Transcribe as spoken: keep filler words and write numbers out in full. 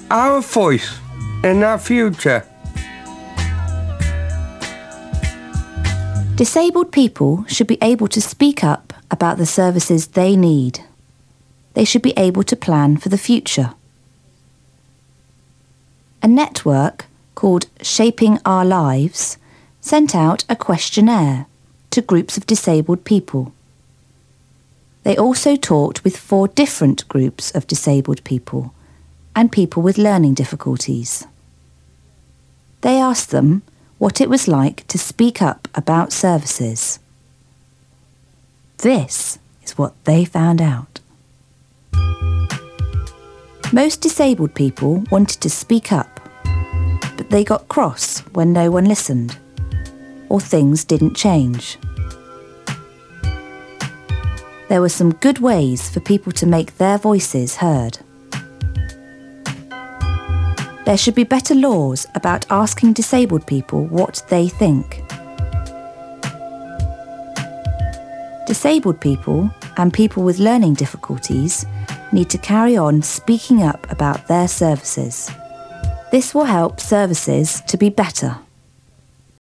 our voice in our future. Disabled people should be able to speak up about the services they need. They should be able to plan for the future. A network called Shaping Our Lives sent out a questionnaire to groups of disabled people. They also talked with four different groups of disabled people and people with learning difficulties. They asked them what it was like to speak up about services. This is what they found out. Most disabled people wanted to speak up, but they got cross when no one listened, or things didn't change. There were some good ways for people to make their voices heard. There should be better laws about asking disabled people what they think. Disabled people and people with learning difficulties need to carry on speaking up about their services. This will help services to be better.